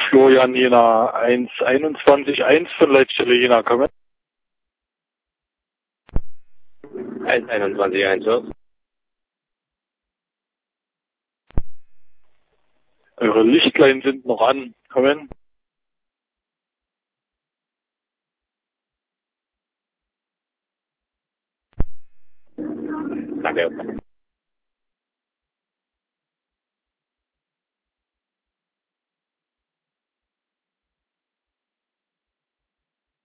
Florian Jena 1,21,1 von Leitstelle Jena kommen. 1,21,1, los. Eure Lichtlein sind noch an. Kommen.